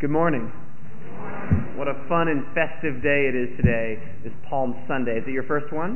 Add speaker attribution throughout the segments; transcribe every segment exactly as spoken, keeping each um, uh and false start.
Speaker 1: Good morning. What a fun and festive day it is today, this Palm Sunday. Is it your first one?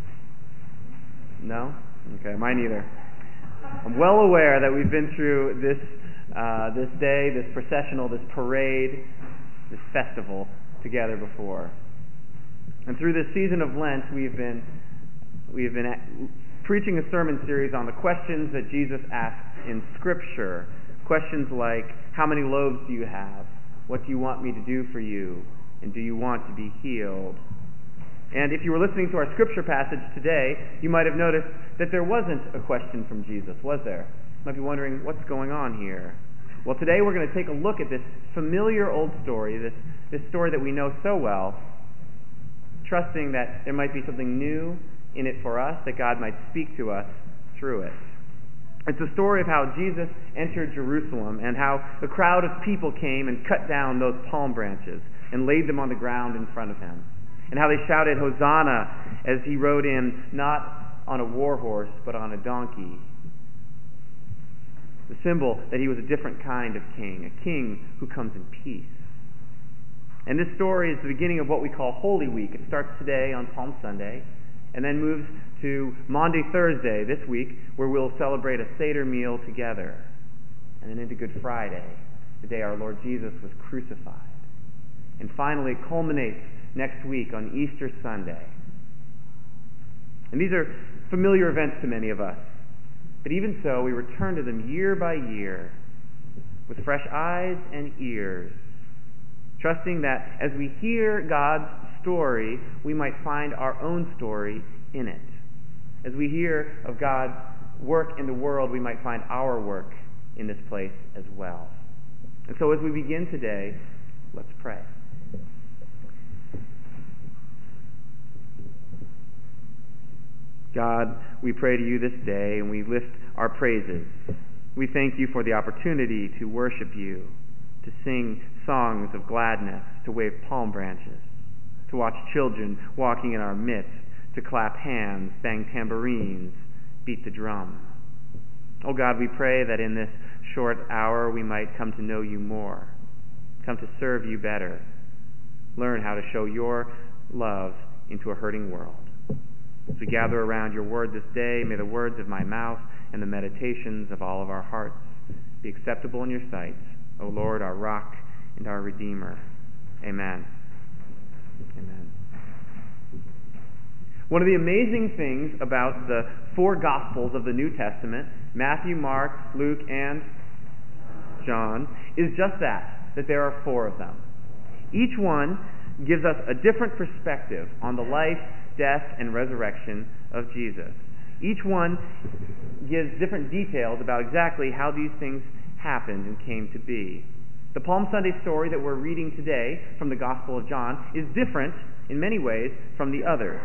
Speaker 1: No? Okay, mine either. I'm well aware that we've been through this uh, this day, this processional, this parade, this festival together before. And through this season of Lent, we've been we've been at, preaching a sermon series on the questions that Jesus asks in Scripture. Questions like, how many loaves do you have? What do you want me to do for you? And do you want to be healed? And if you were listening to our Scripture passage today, you might have noticed that there wasn't a question from Jesus, was there? You might be wondering, what's going on here? Well, today we're going to take a look at this familiar old story, this, this story that we know so well, trusting that there might be something new in it for us, that God might speak to us through it. It's a story of how Jesus entered Jerusalem and how a crowd of people came and cut down those palm branches and laid them on the ground in front of him. And how they shouted, Hosanna, as he rode in, not on a war horse, but on a donkey. The symbol that he was a different kind of king, a king who comes in peace. And this story is the beginning of what we call Holy Week. It starts today on Palm Sunday, and then moves to Maundy Thursday this week, where we'll celebrate a Seder meal together. And then into Good Friday, the day our Lord Jesus was crucified. And finally culminates next week on Easter Sunday. And these are familiar events to many of us. But even so, we return to them year by year with fresh eyes and ears, trusting that as we hear God's story, we might find our own story in it. As we hear of God's work in the world, we might find our work in this place as well. And so as we begin today, let's pray. God, we pray to you this day, and we lift our praises. We thank you for the opportunity to worship you, to sing songs of gladness, to wave palm branches, to watch children walking in our midst, to clap hands, bang tambourines, beat the drum. Oh God, we pray that in this short hour we might come to know you more, come to serve you better, learn how to show your love into a hurting world. As we gather around your word this day, may the words of my mouth and the meditations of all of our hearts be acceptable in your sight, O Lord, our rock and our Redeemer. Amen. Amen. One of the amazing things about the four Gospels of the New Testament, Matthew, Mark, Luke, and John, is just that, that there are four of them. Each one gives us a different perspective on the life, death, and resurrection of Jesus. Each one gives different details about exactly how these things happened and came to be. The Palm Sunday story that we're reading today from the Gospel of John is different in many ways from the others.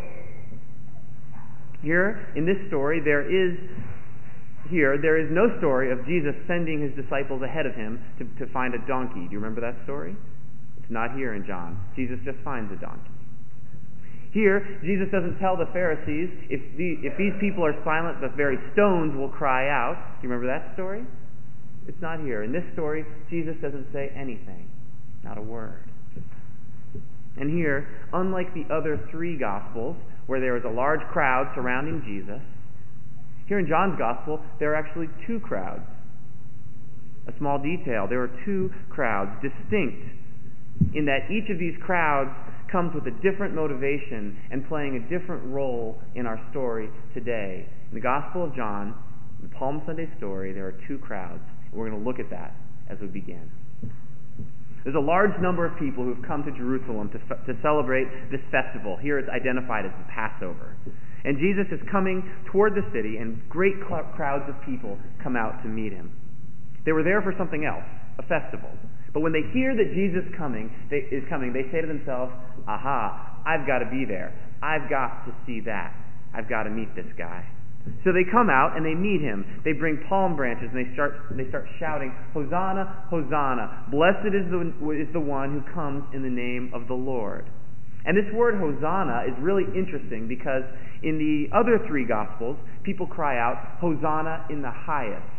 Speaker 1: Here, in this story, there is here there is no story of Jesus sending his disciples ahead of him to, to find a donkey. Do you remember that story? It's not here in John. Jesus just finds a donkey. Here, Jesus doesn't tell the Pharisees, if, the, if these people are silent, the very stones will cry out. Do you remember that story? It's not here. In this story, Jesus doesn't say anything, not a word. And here, unlike the other three Gospels, where there is a large crowd surrounding Jesus, here in John's Gospel, there are actually two crowds. A small detail, there are two crowds, distinct, in that each of these crowds comes with a different motivation and playing a different role in our story today. In the Gospel of John, in the Palm Sunday story, there are two crowds. We're going to look at that as we begin. There's a large number of people who have come to Jerusalem to, to celebrate this festival. Here it's identified as the Passover. And Jesus is coming toward the city, and great cl- crowds of people come out to meet him. They were there for something else, a festival. But when they hear that Jesus coming, they, is coming, they say to themselves, aha, I've got to be there. I've got to see that. I've got to meet this guy. So they come out and they meet him. They bring palm branches and they start they start shouting, Hosanna, Hosanna. Blessed is the, is the one who comes in the name of the Lord. And this word Hosanna is really interesting because in the other three Gospels, people cry out, Hosanna in the highest.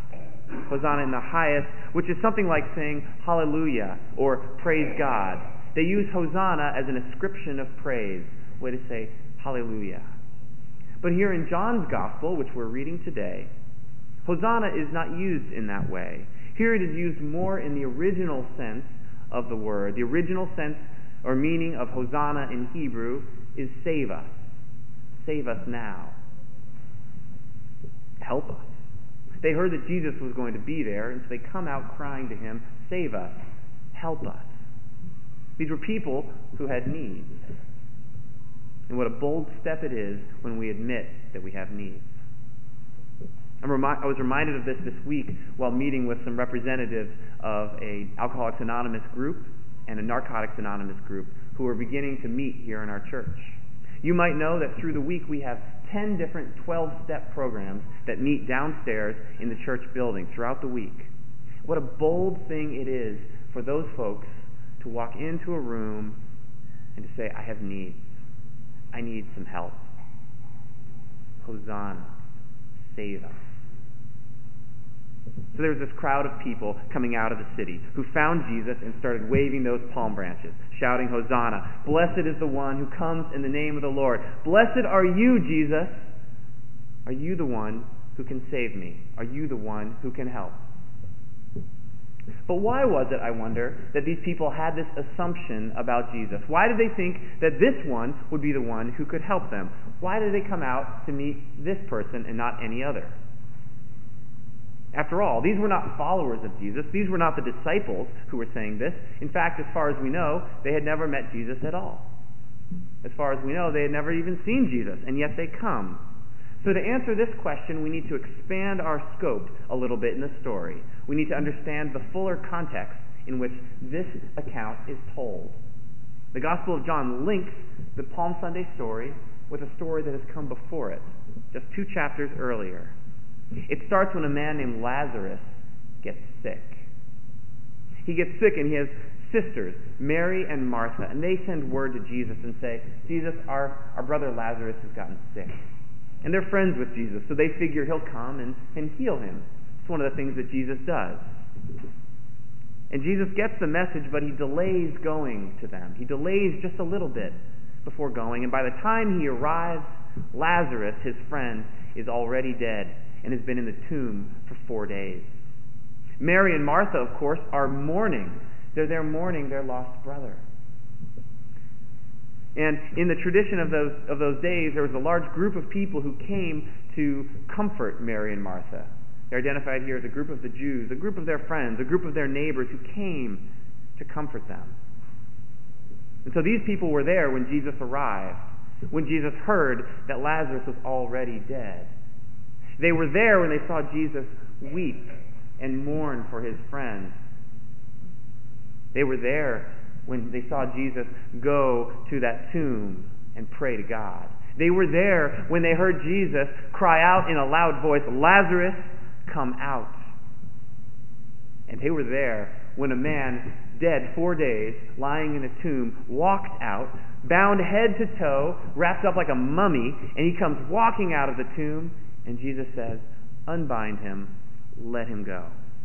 Speaker 1: Hosanna in the highest, which is something like saying hallelujah or praise God. They use Hosanna as an ascription of praise, a way to say hallelujah. But here in John's Gospel, which we're reading today, Hosanna is not used in that way. Here it is used more in the original sense of the word. The original sense or meaning of Hosanna in Hebrew is save us. Save us now. Help us. They heard that Jesus was going to be there, and so they come out crying to him, save us, help us. These were people who had needs. And what a bold step it is when we admit that we have needs. I'm remi- I was reminded of this this week while meeting with some representatives of a Alcoholics Anonymous group and a Narcotics Anonymous group who are beginning to meet here in our church. You might know that through the week we have ten different twelve-step programs that meet downstairs in the church building throughout the week. What a bold thing it is for those folks to walk into a room and to say, I have needs. I need some help. Hosanna, save us. So there was this crowd of people coming out of the city who found Jesus and started waving those palm branches, shouting, Hosanna, blessed is the one who comes in the name of the Lord. Blessed are you, Jesus. Are you the one who can save me? Are you the one who can help? But why was it, I wonder, that these people had this assumption about Jesus? Why did they think that this one would be the one who could help them? Why did they come out to meet this person and not any other? After all, these were not followers of Jesus. These were not the disciples who were saying this. In fact, as far as we know, they had never met Jesus at all. As far as we know, they had never even seen Jesus, and yet they come. So to answer this question, we need to expand our scope a little bit in the story. We need to understand the fuller context in which this account is told. The Gospel of John links the Palm Sunday story with a story that has come before it, just two chapters earlier. It starts when a man named Lazarus gets sick. He gets sick and he has sisters, Mary and Martha, and they send word to Jesus and say, Jesus, our, our brother Lazarus has gotten sick. And they're friends with Jesus, so they figure he'll come and, and heal him. It's one of the things that Jesus does. And Jesus gets the message, but he delays going to them. He delays just a little bit before going, and by the time he arrives, Lazarus, his friend, is already dead and has been in the tomb for four days. Mary and Martha, of course, are mourning. They're there mourning their lost brother. And in the tradition of those of those days, there was a large group of people who came to comfort Mary and Martha. They're identified here as a group of the Jews, a group of their friends, a group of their neighbors who came to comfort them. And so these people were there when Jesus arrived, when Jesus heard that Lazarus was already dead. They were there when they saw Jesus weep and mourn for his friend. They were there when they saw Jesus go to that tomb and pray to God. They were there when they heard Jesus cry out in a loud voice, Lazarus, come out. And they were there when a man dead four days, lying in a tomb, walked out, bound head to toe, wrapped up like a mummy, and he comes walking out of the tomb, and Jesus says, unbind him, let him go.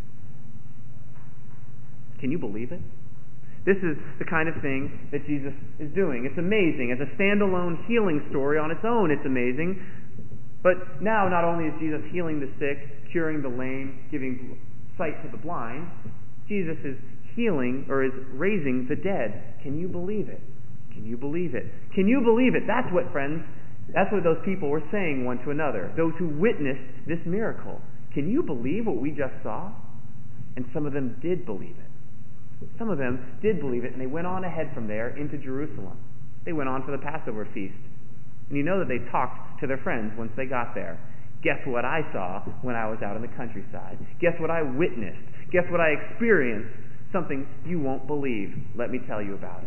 Speaker 1: Can you believe it? This is the kind of thing that Jesus is doing. It's amazing. As a standalone healing story on its own, it's amazing. But now, not only is Jesus healing the sick, curing the lame, giving sight to the blind, Jesus is healing or is raising the dead. Can you believe it? Can you believe it? Can you believe it? That's what, friends, that's what those people were saying one to another, those who witnessed this miracle. Can you believe what we just saw? And some of them did believe it. Some of them did believe it, and they went on ahead from there into Jerusalem. They went on for the Passover feast. And you know that they talked to their friends once they got there. Guess what I saw when I was out in the countryside? Guess what I witnessed? Guess what I experienced? Something you won't believe. Let me tell you about it.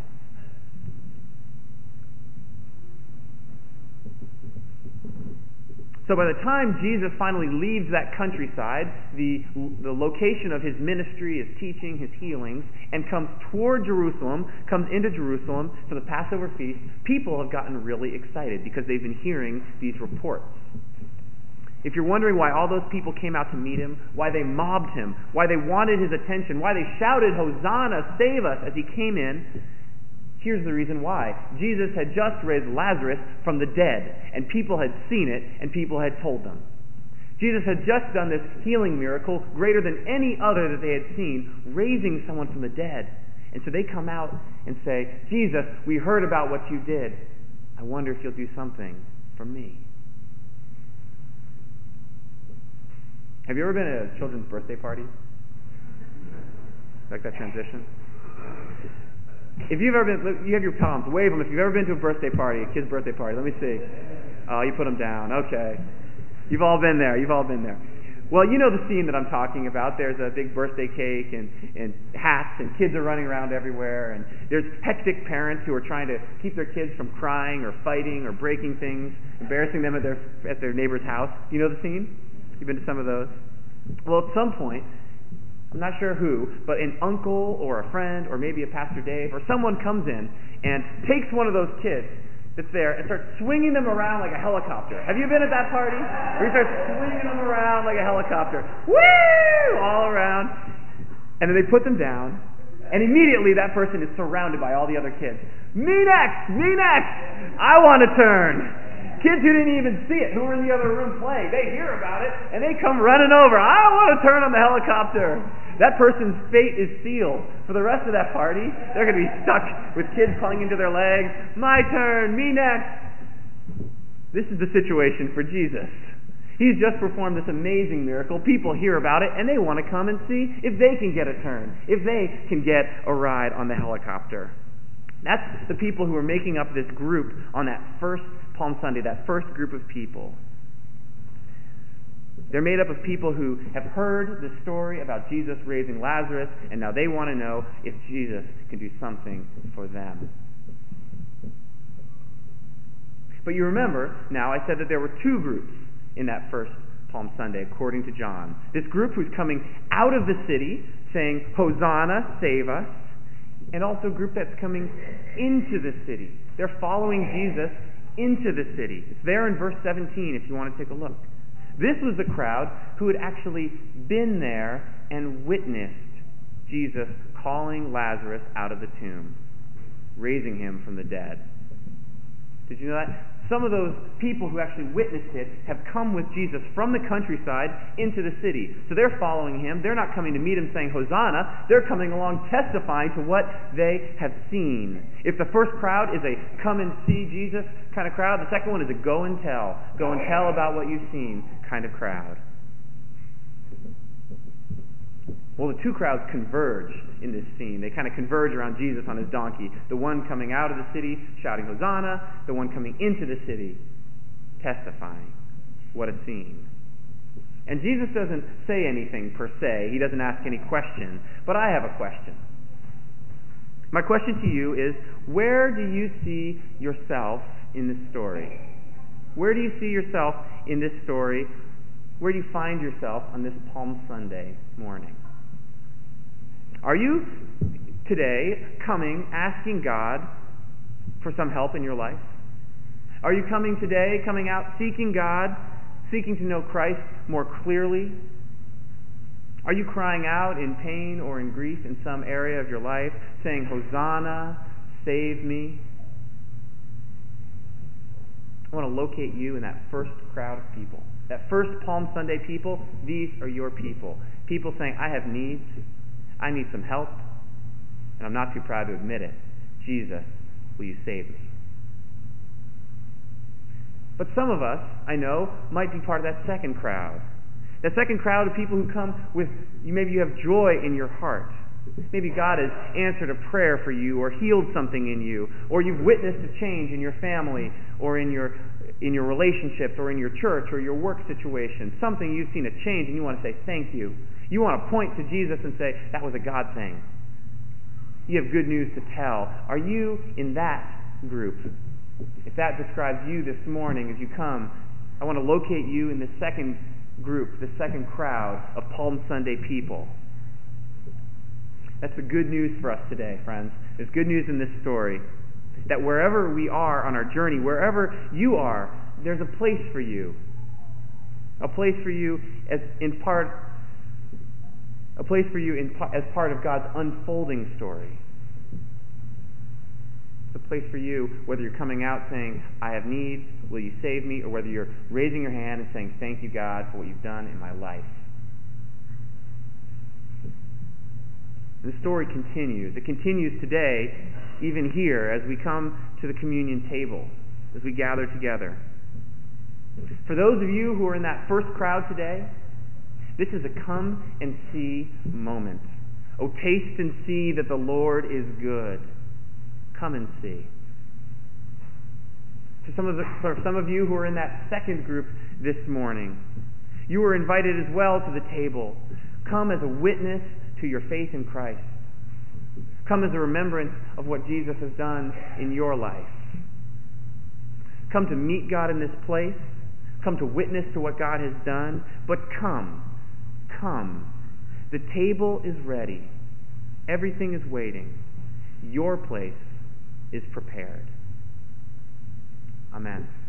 Speaker 1: So by the time Jesus finally leaves that countryside, the, the location of his ministry, his teaching, his healings, and comes toward Jerusalem, comes into Jerusalem for the Passover feast, people have gotten really excited because they've been hearing these reports. if you're wondering why all those people came out to meet him, why they mobbed him, why they wanted his attention, why they shouted, "Hosanna, save us," as he came in, here's the reason why. Jesus had just raised Lazarus from the dead, and people had seen it, and people had told them. Jesus had just done this healing miracle, greater than any other that they had seen, raising someone from the dead. And so they come out and say, "Jesus, we heard about what you did. I wonder if you'll do something for me." Have you ever been at a children's birthday party? Like that transition? If you've ever been, you have your palms, wave them if you've ever been to a birthday party, a kid's birthday party. Let me see. Oh, you put them down. Okay. You've all been there. You've all been there. Well, you know the scene that I'm talking about. There's a big birthday cake and, and hats, and kids are running around everywhere, and there's hectic parents who are trying to keep their kids from crying or fighting or breaking things, embarrassing them at their at their neighbor's house. You know the scene? You've been to some of those? Well, at some point, I'm not sure who, but an uncle or a friend or maybe a Pastor Dave or someone comes in and takes one of those kids that's there and starts swinging them around like a helicopter. Have you been at that party? Where he starts swinging them around like a helicopter. Woo! All around. And then they put them down, and immediately that person is surrounded by all the other kids. Me next! Me next! I want to turn! Kids who didn't even see it, who were in the other room playing, they hear about it, and they come running over. I want to turn on the helicopter. That person's fate is sealed. For the rest of that party, they're going to be stuck with kids clinging to their legs. My turn, me next. This is the situation for Jesus. He's just performed this amazing miracle. People hear about it, and they want to come and see if they can get a turn, if they can get a ride on the helicopter. That's the people who are making up this group on that first Palm Sunday, that first group of people. They're made up of people who have heard the story about Jesus raising Lazarus, and now they want to know if Jesus can do something for them. But you remember, now I said that there were two groups in that first Palm Sunday, according to John. This group who's coming out of the city, saying, "Hosanna, save us," and also a group that's coming into the city. They're following Jesus into the city. It's there in verse seventeen if you want to take a look. This was the crowd who had actually been there and witnessed Jesus calling Lazarus out of the tomb, raising him from the dead. Did you know that? Some of those people who actually witnessed it have come with Jesus from the countryside into the city. So they're following him. They're not coming to meet him saying, "Hosanna." They're coming along testifying to what they have seen. If the first crowd is a come and see Jesus kind of crowd, the second one is a go and tell. Go and tell about what you've seen kind of crowd. Well, the two crowds converge in this scene. They kind of converge around Jesus on his donkey. The one coming out of the city shouting Hosanna, the one coming into the city testifying. What a scene. And Jesus doesn't say anything per se. He doesn't ask any question. But I have a question. My question to you is, where do you see yourself in this story? Where do you see yourself in this story? Where do you find yourself on this Palm Sunday morning? Are you today coming asking God for some help in your life? Are you coming today, coming out seeking God, seeking to know Christ more clearly? Are you crying out in pain or in grief in some area of your life, saying, "Hosanna, save me"? I want to locate you in that first crowd of people. That first Palm Sunday people, these are your people. People saying, "I have needs. I need some help, and I'm not too proud to admit it. Jesus, will you save me?" But some of us, I know, might be part of that second crowd. That second crowd of people who come with, maybe you have joy in your heart. Maybe God has answered a prayer for you or healed something in you, or you've witnessed a change in your family or in your in your relationships or in your church or your work situation. Something you've seen a change and you want to say thank you. You want to point to Jesus and say, that was a God thing. You have good news to tell. Are you in that group? If that describes you this morning as you come, I want to locate you in the second group, the second crowd of Palm Sunday people. That's the good news for us today, friends. There's good news in this story. That wherever we are on our journey, wherever you are, there's a place for you. A place for you as in part, a place for you in, as part of God's unfolding story. It's a place for you, whether you're coming out saying, I have needs, will you save me? Or whether you're raising your hand and saying, thank you, God, for what you've done in my life. The story continues. It continues today, even here, as we come to the communion table, as we gather together. For those of you who are in that first crowd today, this is a come and see moment. Oh, taste and see that the Lord is good. Come and see. For some of the, for some of you who are in that second group this morning, you were invited as well to the table. Come as a witness to your faith in Christ. Come as a remembrance of what Jesus has done in your life. Come to meet God in this place. Come to witness to what God has done. But come, come. The table is ready. Everything is waiting. Your place is prepared. Amen.